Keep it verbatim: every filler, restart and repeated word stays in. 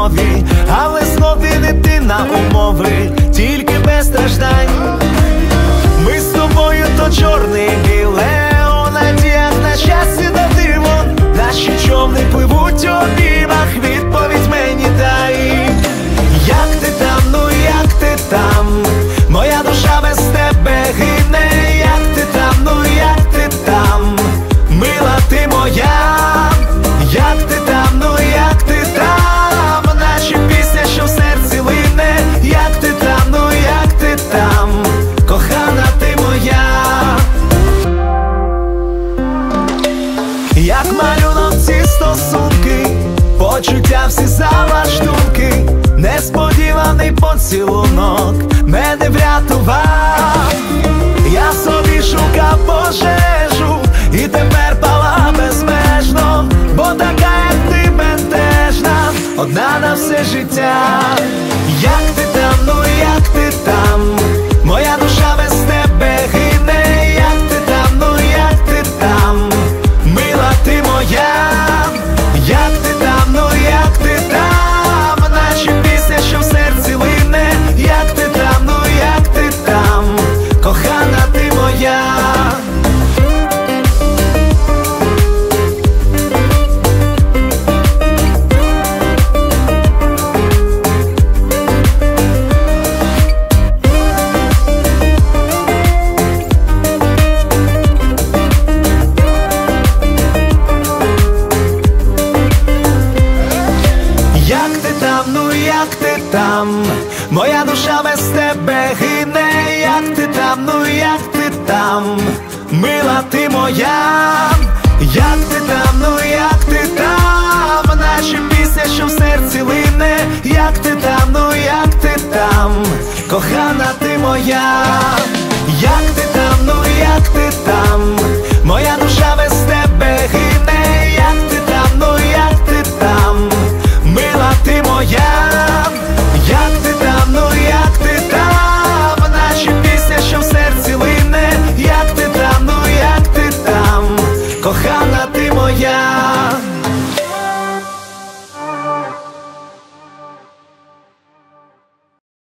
мові, але знов він іти на умови, тільки без страждань. Ми з тобою то чорне і біле, у надіях на щастя та диво. Наші човни пливуть у обіймах, відповідь мені дай. Як ти там, ну як ти там? Моя душа без тебе гине. Як ти там, ну як ти там? Мила ти моя. Як ти там, ну як ти там? Наче пісня, що в серці лине. Як ти там, ну як ти там? Кохана ти моя. Як малюнок ці стосунки, почуття всі залаштунки, несподіваний поцілунок мене врятував. Я собі шукав пожежу і тепер пала безмежно, бо така, як ти, бентежна, одна на все життя. Як ти там, ну як ти там? Моя душа без тебе гине. Як ти там, ну як ти там? Мила ти моя. Як ти там, ну як ти там? Наче пісня, що в серці лине. Як ти там, ну як ти там? Кохана ти моя. Там моя душа без тебе гине. Як ти там, ну як ти там? Мила ти моя. Як ти там, ну як ти там? Наче пісня, що в серці лине. Як ти там, ну як ти там? Кохана ти моя. Як ти там, ну як ти там?